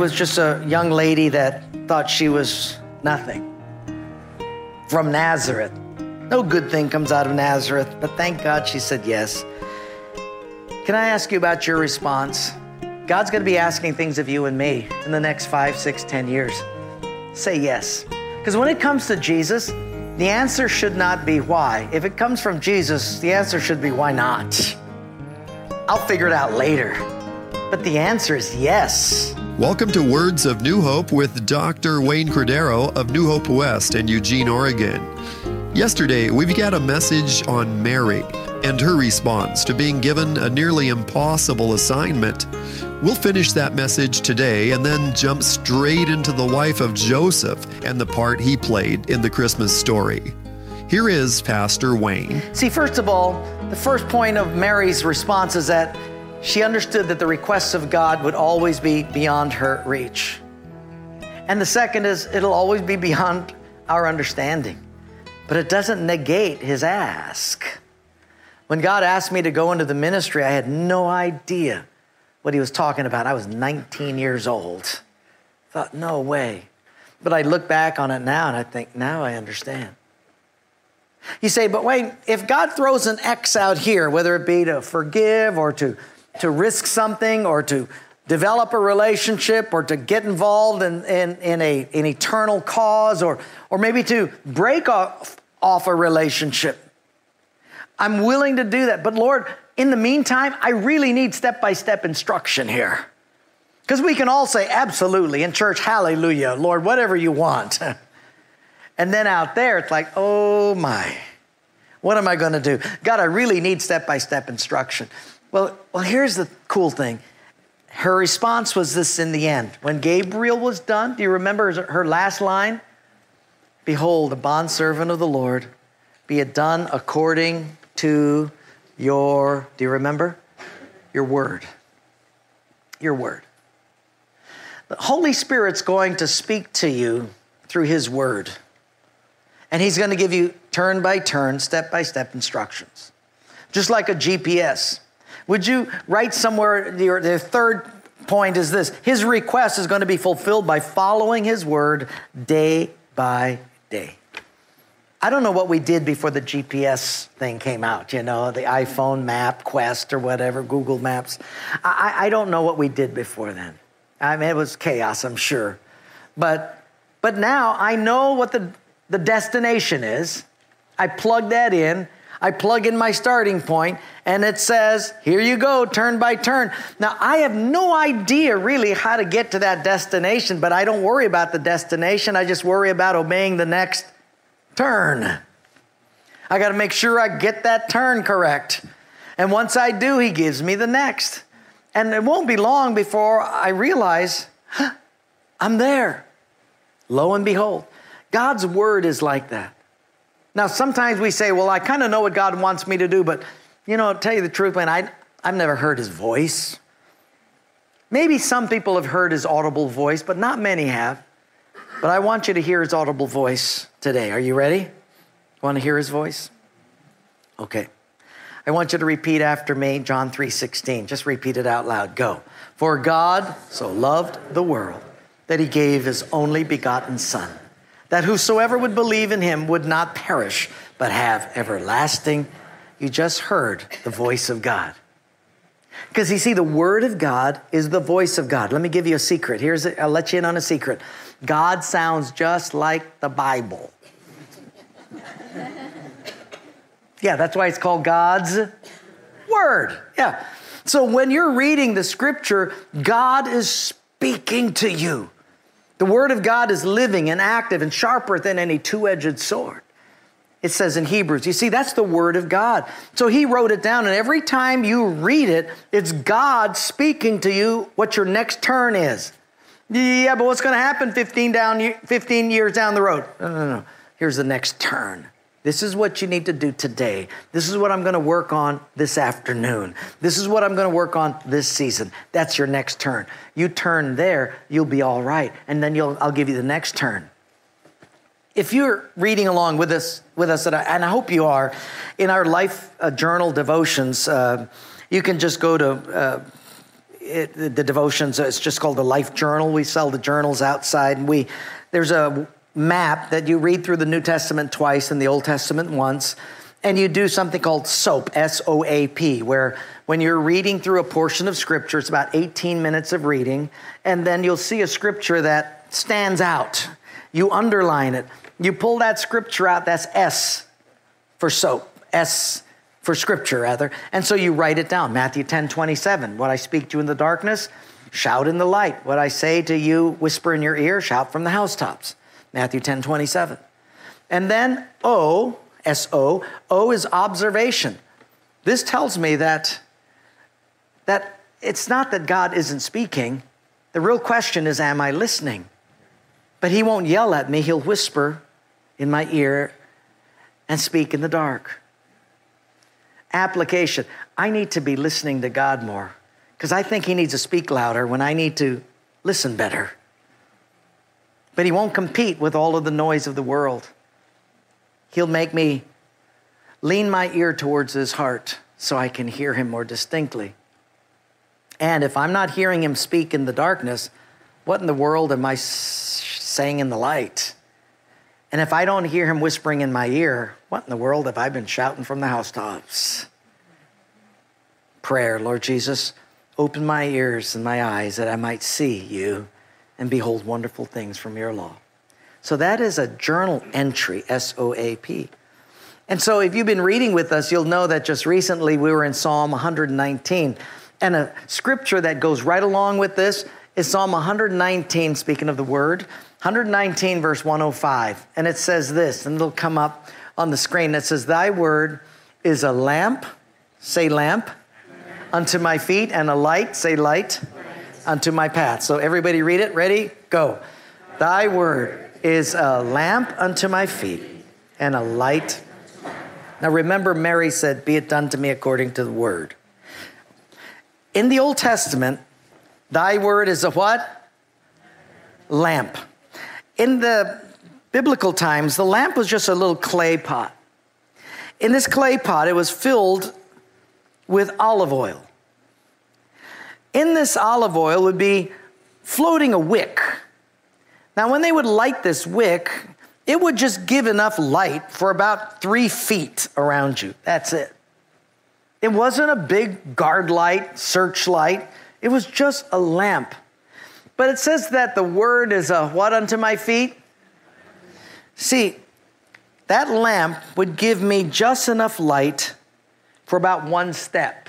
was just a young lady that thought she was nothing. From Nazareth. No good thing comes out of Nazareth, but thank God she said yes. Can I ask you about your response? God's going to be asking things of you and me in the next 5, 6, 10 years. Say yes. Because when it comes to Jesus, the answer should not be why. If it comes from Jesus, the answer should be why not? I'll figure it out later. But the answer is yes. Welcome to Words of New Hope with Dr. Wayne Cordero of New Hope West in Eugene, Oregon. Yesterday, we got a message on Mary and her response to being given a nearly impossible assignment. We'll finish that message today and then jump straight into the life of Joseph and the part he played in the Christmas story. Here is Pastor Wayne. See, first of all, the first point of Mary's response is that she understood that the requests of God would always be beyond her reach. And the second is it'll always be beyond our understanding. But it doesn't negate his ask. When God asked me to go into the ministry, I had no idea what he was talking about. I was 19 years old. Thought, no way. But I look back on it now and I think, now I understand. You say, but wait, if God throws an X out here, whether it be to forgive or to risk something or to develop a relationship or to get involved in an eternal cause or maybe to break off a relationship, I'm willing to do that. But Lord, in the meantime, I really need step-by-step instruction here. Because we can all say, absolutely, in church, hallelujah, Lord, whatever you want. And then out there, it's like, oh my, what am I going to do? God, I really need step-by-step instruction. Well, here's the cool thing. Her response was this in the end. When Gabriel was done, do you remember her last line? Behold, a bondservant of the Lord, be it done according to your, do you remember? Your word. Your word. The Holy Spirit's going to speak to you through his word. And he's going to give you turn by turn, step by step instructions. Just like a GPS. Would you write somewhere, the third point is this. His request is going to be fulfilled by following his word day by day. I don't know what we did before the GPS thing came out, the iPhone map, Quest or whatever, Google Maps. I don't know what we did before then. I mean, it was chaos, I'm sure. But now I know what the destination is. I plug that in. I plug in my starting point, and it says, here you go, turn by turn. Now, I have no idea really how to get to that destination, but I don't worry about the destination. I just worry about obeying the next turn. I got to make sure I get that turn correct. And once I do, he gives me the next. And it won't be long before I realize, I'm there. Lo and behold, God's word is like that. Now, sometimes we say, well, I kind of know what God wants me to do, but, to tell you the truth, man, I've never heard his voice. Maybe some people have heard his audible voice, but not many have. But I want you to hear his audible voice today. Are you ready? Want to hear his voice? Okay. I want you to repeat after me, John 3:16. Just repeat it out loud. Go. For God so loved the world that he gave his only begotten Son, that whosoever would believe in him would not perish, but have everlasting. You just heard the voice of God. Because you see, the word of God is the voice of God. Let me give you a secret. I'll let you in on a secret. God sounds just like the Bible. Yeah, that's why it's called God's word. Yeah. So when you're reading the scripture, God is speaking to you. The word of God is living and active and sharper than any two-edged sword. It says in Hebrews. You see, that's the word of God. So he wrote it down, and every time you read it, it's God speaking to you what your next turn is. Yeah, but what's going to happen 15 years down the road? No. Here's the next turn. This is what you need to do today. This is what I'm going to work on this afternoon. This is what I'm going to work on this season. That's your next turn. You turn there, you'll be all right. And then I'll give you the next turn. If you're reading along with us, and I hope you are, in our life journal devotions, you can just go to the devotions, it's just called the Life Journal. We sell the journals outside. And there's a map that you read through the New Testament twice and the Old Testament once. And you do something called SOAP, S-O-A-P, where when you're reading through a portion of Scripture, it's about 18 minutes of reading, and then you'll see a Scripture that stands out. You underline it. You pull that Scripture out, that's S for SOAP, S for Scripture, rather. And so you write it down. Matthew 10:27, what I speak to you in the darkness, shout in the light. What I say to you, whisper in your ear, shout from the housetops. Matthew 10:27. And then O, S-O, O is observation. This tells me that it's not that God isn't speaking. The real question is, am I listening? But he won't yell at me. He'll whisper in my ear and speak in the dark. Application. I need to be listening to God more because I think he needs to speak louder when I need to listen better. But he won't compete with all of the noise of the world. He'll make me lean my ear towards his heart so I can hear him more distinctly. And if I'm not hearing him speak in the darkness, what in the world am I saying in the light? And if I don't hear him whispering in my ear, what in the world have I been shouting from the housetops? Prayer, Lord Jesus, open my ears and my eyes that I might see you and behold wonderful things from your law. So that is a journal entry, S-O-A-P. And so if you've been reading with us, you'll know that just recently we were in Psalm 119. And a scripture that goes right along with this is Psalm 119, speaking of the word, 119 verse 105. And it says this, and it'll come up on the screen. It says, thy word is a lamp, say lamp, unto my feet, and a light, say light, unto my path. So everybody read it. Ready? Go. Thy word is a lamp unto my feet and a light. Now remember, Mary said, be it done to me according to the word. In the Old Testament, thy word is a what? Lamp. In the biblical times, the lamp was just a little clay pot. In this clay pot, it was filled with olive oil. In this olive oil would be floating a wick. Now, when they would light this wick, it would just give enough light for about 3 feet around you. That's it. It wasn't a big guard light, searchlight. It was just a lamp. But it says that the word is a what unto my feet? See, that lamp would give me just enough light for about 1 step.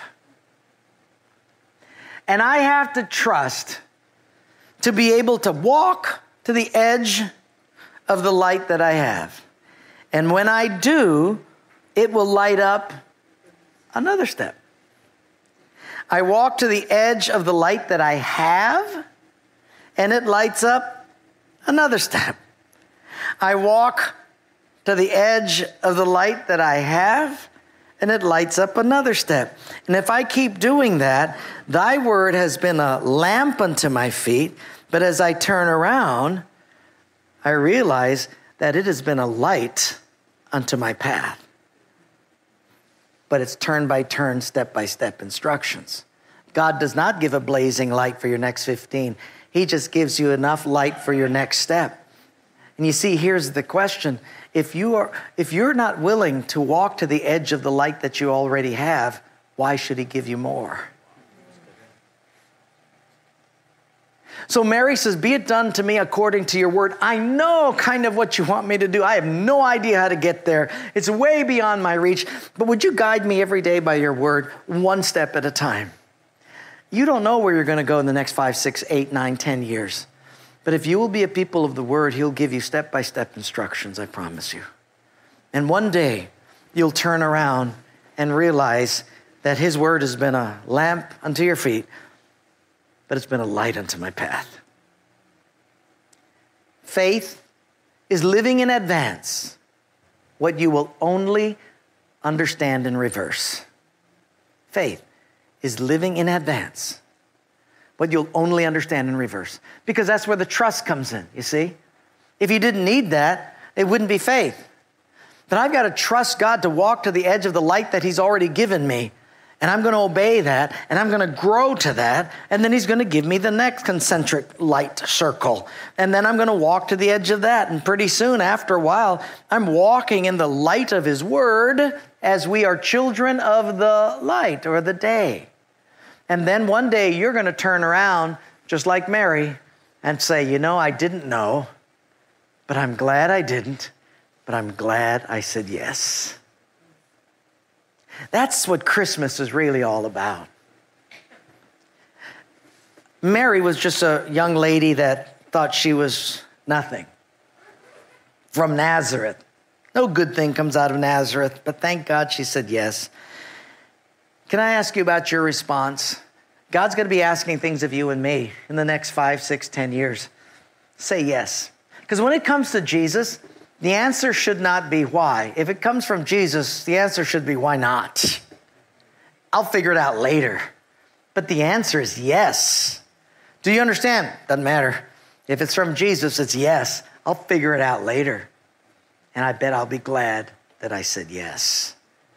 And I have to trust to be able to walk to the edge of the light that I have. And when I do, it will light up another step. I walk to the edge of the light that I have, and it lights up another step. I walk to the edge of the light that I have, and it lights up another step. And if I keep doing that, thy word has been a lamp unto my feet, but as I turn around, I realize that it has been a light unto my path. But it's turn by turn, step by step instructions. God does not give a blazing light for your next 15. He just gives you enough light for your next step. And you see, here's the question. If you're not willing to walk to the edge of the light that you already have, why should he give you more? So Mary says, be it done to me according to your word. I know kind of what you want me to do. I have no idea how to get there. It's way beyond my reach. But would you guide me every day by your word, 1 step at a time? You don't know where you're going to go in the next 5, 6, 8, 9, 10 years. But if you will be a people of the word, he'll give you step-by-step instructions, I promise you. And one day, you'll turn around and realize that his word has been a lamp unto your feet, but it's been a light unto my path. Faith is living in advance what you will only understand in reverse. Faith is living in advance what you'll only understand in reverse. Because that's where the trust comes in, you see? If you didn't need that, it wouldn't be faith. But I've got to trust God to walk to the edge of the light that he's already given me. And I'm going to obey that, and I'm going to grow to that, and then he's going to give me the next concentric light circle. And then I'm going to walk to the edge of that, and pretty soon, after a while, I'm walking in the light of his word as we are children of the light or the day. And then one day you're going to turn around, just like Mary, and say, you know, I didn't know, but I'm glad I didn't, but I'm glad I said yes. That's what Christmas is really all about. Mary was just a young lady that thought she was nothing. From Nazareth. No good thing comes out of Nazareth, but thank God she said yes. Can I ask you about your response? God's going to be asking things of you and me in the next 5, 6, 10 years. Say yes. Because when it comes to Jesus, the answer should not be why. If it comes from Jesus, the answer should be why not? I'll figure it out later. But the answer is yes. Do you understand? Doesn't matter. If it's from Jesus, it's yes. I'll figure it out later. And I bet I'll be glad that I said yes.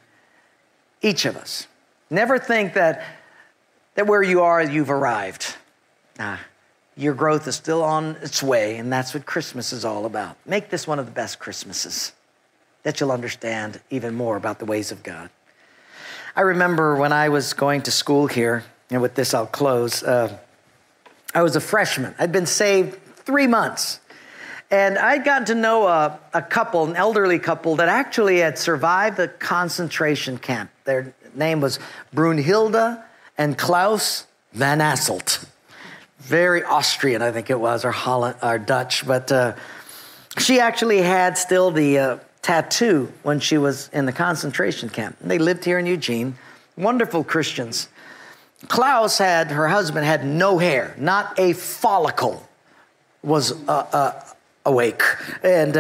Each of us. Never think that where you are, you've arrived. Your growth is still on its way, and that's what Christmas is all about. Make this one of the best Christmases, that you'll understand even more about the ways of God. I remember when I was going to school here, and with this I'll close, I was a freshman. I'd been saved 3 months, and I'd gotten to know a couple, an elderly couple, that actually had survived the concentration camp. Their name was Brunhilde and Klaus Van Asselt. Very Austrian, I think it was, or Holland, or Dutch. But she actually had still the tattoo when she was in the concentration camp. And they lived here in Eugene. Wonderful Christians. Klaus her husband had no hair. Not a follicle was awake. And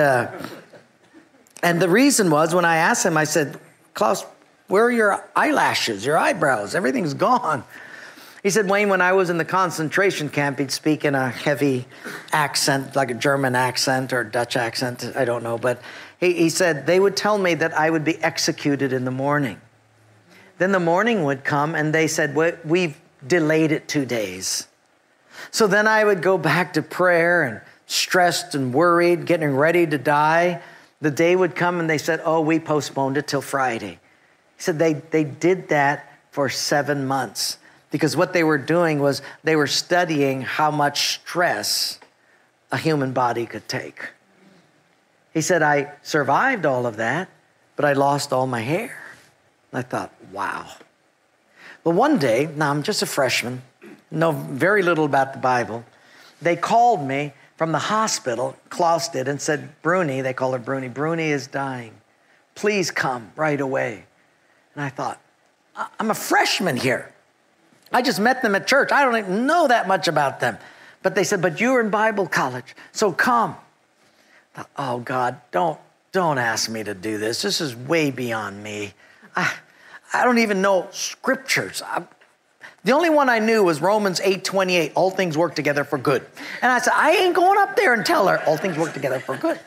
the reason was, when I asked him, I said, Klaus, where are your eyelashes, your eyebrows? Everything's gone. He said, Wayne, when I was in the concentration camp, he'd speak in a heavy accent, like a German accent or Dutch accent, I don't know. But he said, they would tell me that I would be executed in the morning. Then the morning would come, and they said, we've delayed it 2 days. So then I would go back to prayer and stressed and worried, getting ready to die. The day would come, and they said, we postponed it till Friday. He said they did that for 7 months. Because what they were doing was they were studying how much stress a human body could take. He said, I survived all of that, but I lost all my hair. And I thought, wow. Well, one day, now I'm just a freshman, know very little about the Bible. They called me from the hospital, Klaus did, and said, Bruni, they call her Bruni, Bruni is dying. Please come right away. And I thought, I'm a freshman here. I just met them at church. I don't even know that much about them. But they said, but you're in Bible college, so come. I thought, oh, God, don't ask me to do this. This is way beyond me. I don't even know scriptures. The only one I knew was Romans 8:28, all things work together for good. And I said, I ain't going up there and tell her all things work together for good.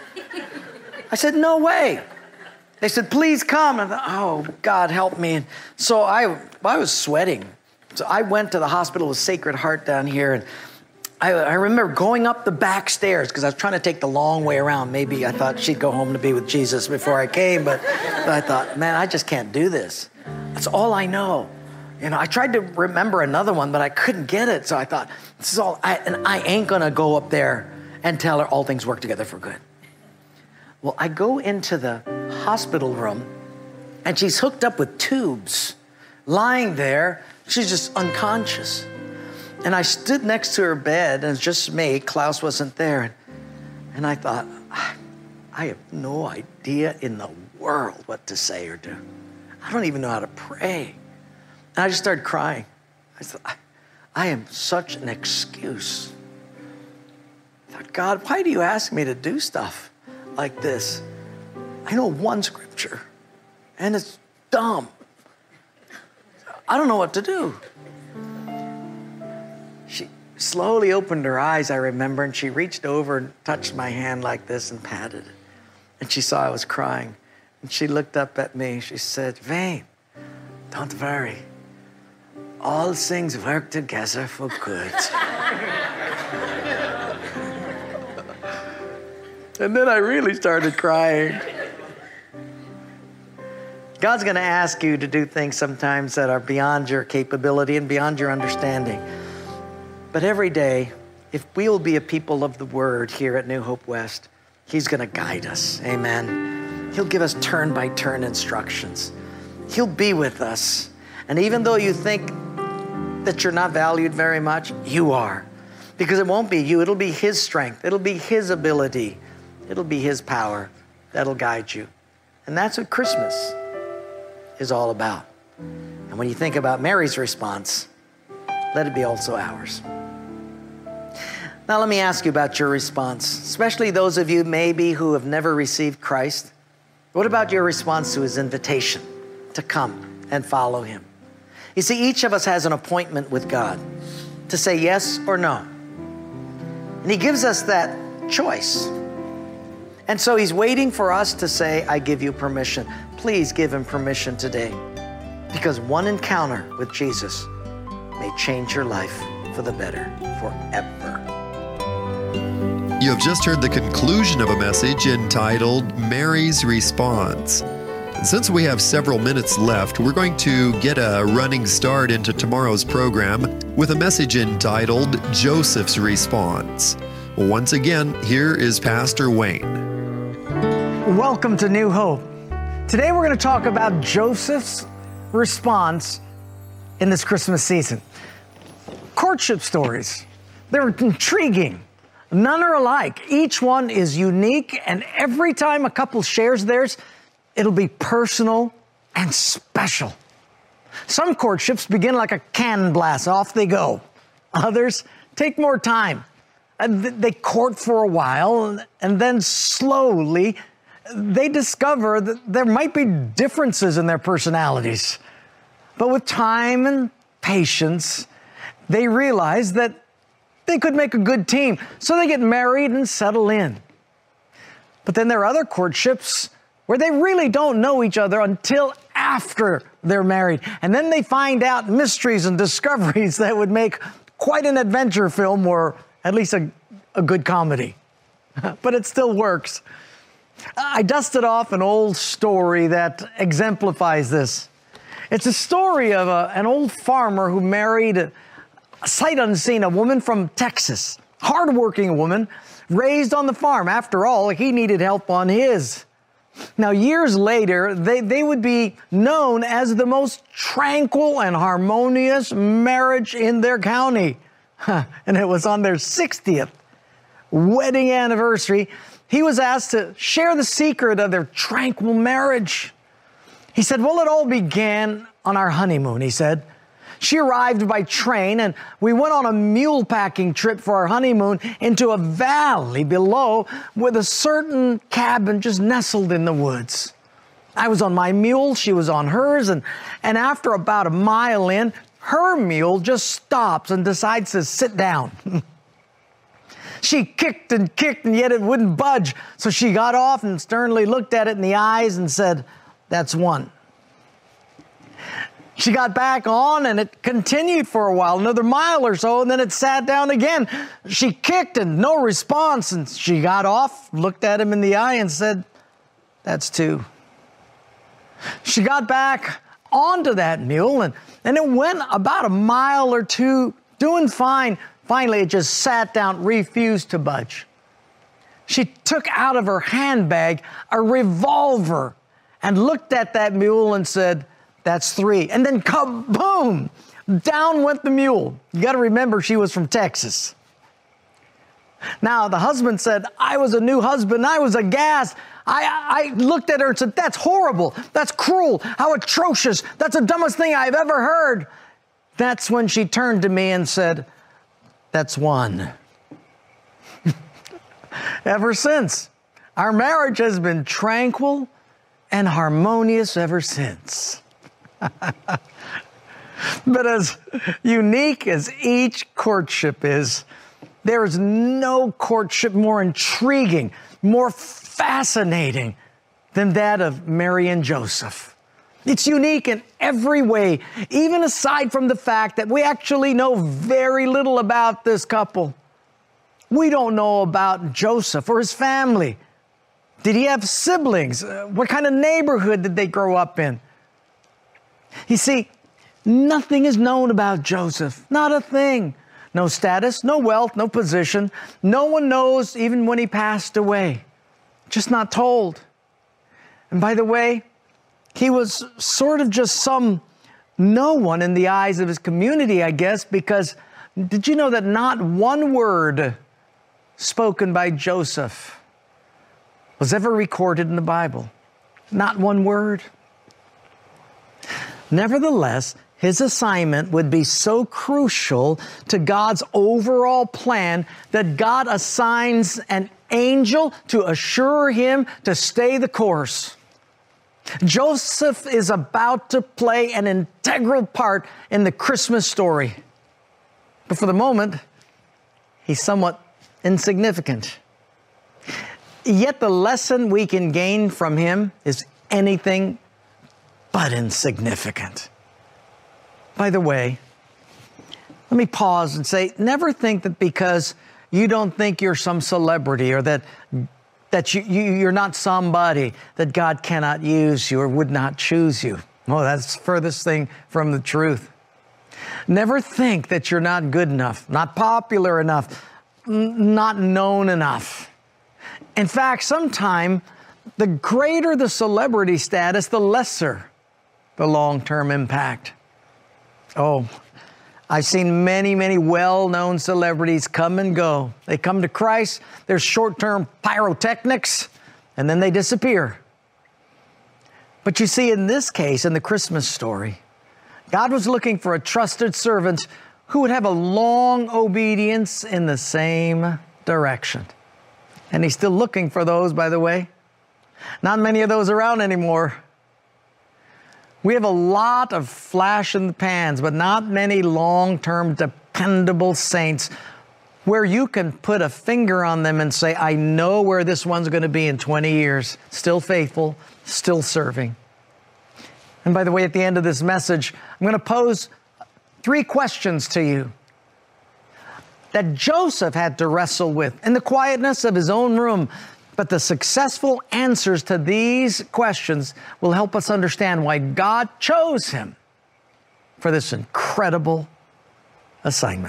I said, no way. They said, please come. And I thought, oh, God, help me. And so I was sweating. So I went to the hospital with Sacred Heart down here, and I remember going up the back stairs because I was trying to take the long way around. Maybe I thought she'd go home to be with Jesus before I came, but I thought, man, I just can't do this. That's all I know. You know, I tried to remember another one, but I couldn't get it. So I thought, this is all, I ain't gonna go up there and tell her all things work together for good. Well, I go into the hospital room, and she's hooked up with tubes, lying there. She's just unconscious. And I stood next to her bed, and it's just me. Klaus wasn't there. And I thought, I have no idea in the world what to say or do. I don't even know how to pray. And I just started crying. I thought, I am such an excuse. I thought, God, why do you ask me to do stuff like this? I know one scripture, and it's dumb. I don't know what to do. She slowly opened her eyes, I remember, and she reached over and touched my hand like this and patted it. And she saw I was crying. And she looked up at me. She said, Vane, Don't worry. All things work together for good. And then I really started crying. God's going to ask you to do things sometimes that are beyond your capability and beyond your understanding. But every day, if we will be a people of the Word here at New Hope West, He's going to guide us. Amen. He'll give us turn-by-turn instructions. He'll be with us. And even though you think that you're not valued very much, you are. Because it won't be you. It'll be His strength. It'll be His ability. It'll be His power that'll guide you. And that's what Christmas is all about. And when you think about Mary's response, let it be also ours. Now let me ask you about your response, especially those of you maybe who have never received Christ. What about your response to His invitation to come and follow Him? You see, each of us has an appointment with God to say yes or no. And He gives us that choice. And so He's waiting for us to say, I give you permission. Please give Him permission today. Because one encounter with Jesus may change your life for the better forever. You have just heard the conclusion of a message entitled Mary's Response. Since we have several minutes left, we're going to get a running start into tomorrow's program with a message entitled Joseph's Response. Once again, here is Pastor Wayne. Welcome to New Hope. Today we're going to talk about Joseph's response in this Christmas season. Courtship stories. They're intriguing. None are alike. Each one is unique, and every time a couple shares theirs, it'll be personal and special. Some courtships begin like a cannon blast. Off they go. Others take more time. They court for a while, and then slowly they discover that there might be differences in their personalities. But with time and patience, they realize that they could make a good team. So they get married and settle in. But then there are other courtships where they really don't know each other until after they're married. And then they find out mysteries and discoveries that would make quite an adventure film, or at least a good comedy. But it still works. I dusted off an old story that exemplifies this. It's a story of an old farmer who married sight unseen, a woman from Texas, hardworking woman, raised on the farm. After all, he needed help on his. Now, years later, they would be known as the most tranquil and harmonious marriage in their county. And it was on their 60th wedding anniversary, he was asked to share the secret of their tranquil marriage. He said, well, it all began on our honeymoon, he said. She arrived by train, and we went on a mule packing trip for our honeymoon into a valley below with a certain cabin just nestled in the woods. I was on my mule, she was on hers, and after about a mile in, her mule just stops and decides to sit down. She kicked, and yet it wouldn't budge. So she got off and sternly looked at it in the eyes and said, "That's one." She got back on, and it continued for a while, another mile or so, and then it sat down again. She kicked and no response, and she got off, looked at him in the eye and said, "That's two." She got back onto that mule, and it went about a mile or two, doing fine. Finally, it just sat down, refused to budge. She took out of her handbag a revolver and looked at that mule and said, "That's three." And then kaboom, down went the mule. You got to remember, she was from Texas. Now, the husband said, "I was a new husband. I was aghast. I looked at her and said, 'That's horrible. That's cruel. How atrocious. That's the dumbest thing I've ever heard.' That's when she turned to me and said, 'That's one.'" Ever since, our marriage has been tranquil and harmonious ever since. But as unique as each courtship is, there is no courtship more intriguing, more fascinating than that of Mary and Joseph. It's unique in every way, even aside from the fact that we actually know very little about this couple. We don't know about Joseph or his family. Did he have siblings? What kind of neighborhood did they grow up in? You see, nothing is known about Joseph, not a thing. No status, no wealth, no position. No one knows even when he passed away. Just not told. And by the way, he was sort of just some no one in the eyes of his community, I guess, because did you know that not one word spoken by Joseph was ever recorded in the Bible? Not one word. Nevertheless, his assignment would be so crucial to God's overall plan that God assigns an angel to assure him to stay the course. Joseph is about to play an integral part in the Christmas story. But for the moment, he's somewhat insignificant. Yet the lesson we can gain from him is anything but insignificant. By the way, let me pause and say, never think that because you don't think you're some celebrity or that you're not somebody, that God cannot use you or would not choose you. Oh, that's the furthest thing from the truth. Never think that you're not good enough, not popular enough, not known enough. In fact, sometimes the greater the celebrity status, the lesser the long-term impact. Oh, I've seen many, many well-known celebrities come and go. They come to Christ, they're short-term pyrotechnics, and then they disappear. But you see, in this case, in the Christmas story, God was looking for a trusted servant who would have a long obedience in the same direction. And He's still looking for those, by the way. Not many of those around anymore. We have a lot of flash in the pans, but not many long-term dependable saints where you can put a finger on them and say, I know where this one's going to be in 20 years. Still faithful, still serving. And by the way, at the end of this message, I'm going to pose 3 questions to you that Joseph had to wrestle with in the quietness of his own room. But the successful answers to these questions will help us understand why God chose him for this incredible assignment.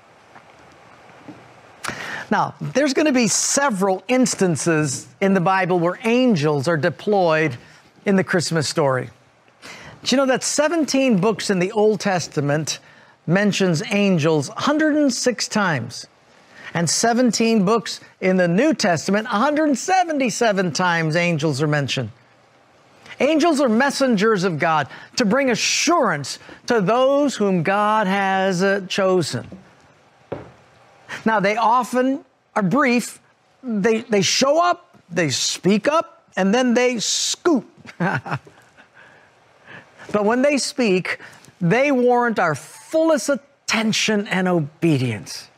Now, there's going to be several instances in the Bible where angels are deployed in the Christmas story. Do you know that 17 books in the Old Testament mentions angels 106 times? And 17 books in the New Testament, 177 times angels are mentioned. Angels are messengers of God to bring assurance to those whom God has chosen. Now, they often are brief. They show up, they speak up, and then they scoot. But when they speak, they warrant our fullest attention and obedience.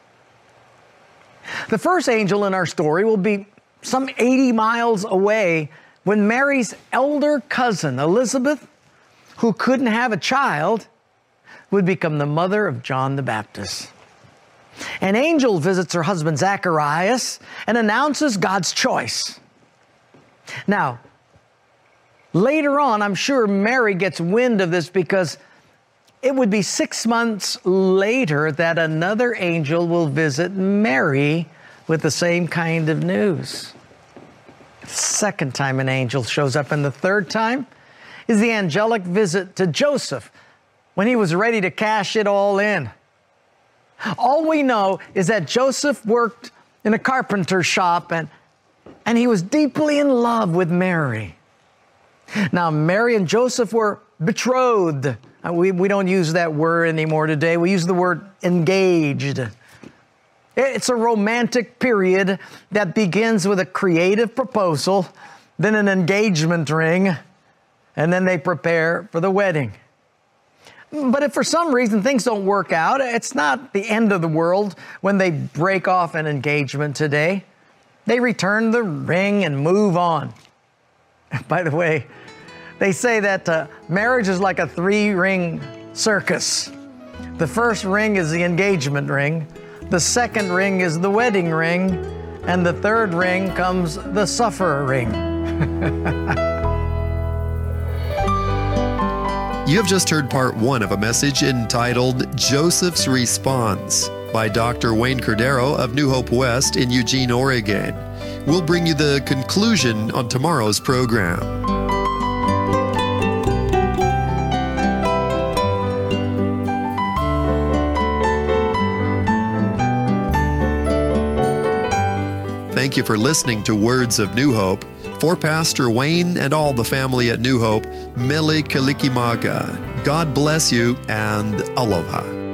The first angel in our story will be some 80 miles away when Mary's elder cousin, Elizabeth, who couldn't have a child, would become the mother of John the Baptist. An angel visits her husband Zacharias and announces God's choice. Now, later on, I'm sure Mary gets wind of this because it would be 6 months later that another angel will visit Mary with the same kind of news. The second time an angel shows up, and the third time is the angelic visit to Joseph when he was ready to cash it all in. All we know is that Joseph worked in a carpenter shop and he was deeply in love with Mary. Now, Mary and Joseph were betrothed. We don't use that word anymore today. We use the word engaged. It's a romantic period that begins with a creative proposal, then an engagement ring, and then they prepare for the wedding. But if for some reason things don't work out, it's not the end of the world when they break off an engagement today. They return the ring and move on. By the way, They say that marriage is like a 3-ring circus. The first ring is the engagement ring, the second ring is the wedding ring, and the third ring comes the sufferer ring. You have just heard part 1 of a message entitled Joseph's Response by Dr. Wayne Cordero of New Hope West in Eugene, Oregon. We'll bring you the conclusion on tomorrow's program. Thank you for listening to Words of New Hope. For Pastor Wayne and all the family at New Hope, Mele Kalikimaka. God bless you and aloha.